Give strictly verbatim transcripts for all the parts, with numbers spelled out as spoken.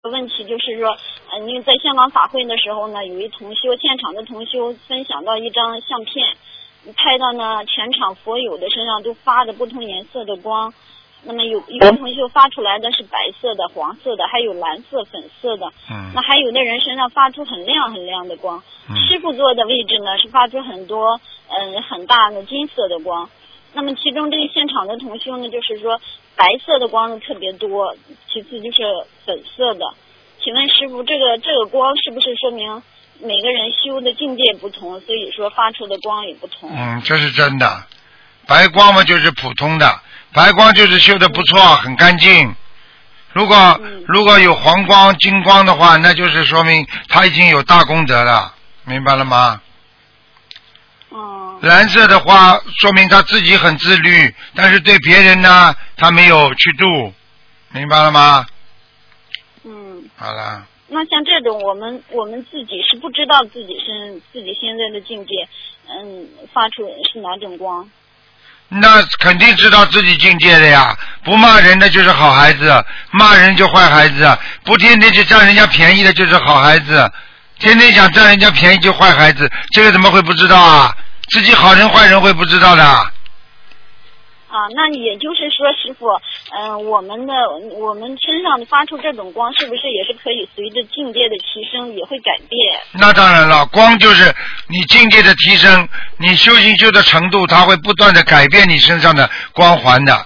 问题就是说，呃，因为在香港法会的时候呢，有一同修现场的同修分享到一张相片，拍到呢全场佛友的身上都发着不同颜色的光。那么有有的同修发出来的是白色的、黄色的，还有蓝色、粉色的。 嗯。 那还有的人身上发出很亮很亮的光。 嗯。 师父座的位置呢是发出很多嗯、呃、很大的金色的光。那么其中这个现场的同修呢，就是说白色的光特别多，其次就是粉色的。请问师父，这个这个光是不是说明每个人修的境界不同，所以说发出的光也不同？ 嗯，这是真的。白光嘛就是普通的，白光就是修的不错， 嗯、 很干净。如果、 嗯、 如果有黄光、金光的话，那就是说明他已经有大功德了，明白了吗？ 嗯。 蓝色的话，说明他自己很自律，但是对别人呢，他没有去度，明白了吗？ 嗯。 好了。 那像这种，我们我们自己是不知道自己是自己现在的境界，嗯，发出是哪种光？ 那肯定知道自己境界的呀，不骂人的就是好孩子，骂人就坏孩子，不天天去占人家便宜的就是好孩子，天天想占人家便宜就坏孩子，这个怎么会不知道啊？自己好人坏人会不知道的。 啊，那也就是说，师傅，嗯、呃，我们的我们身上发出这种光，是不是也是可以随着境界的提升也会改变？ 那当然了，光就是你境界的提升，你修行修的程度，它会不断的改变你身上的光环的。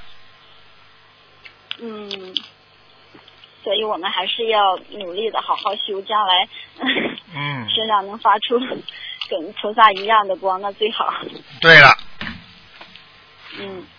嗯，所以我们还是要努力的好好修，将来嗯身上能发出跟菩萨一样的光，那最好。 对了。 嗯。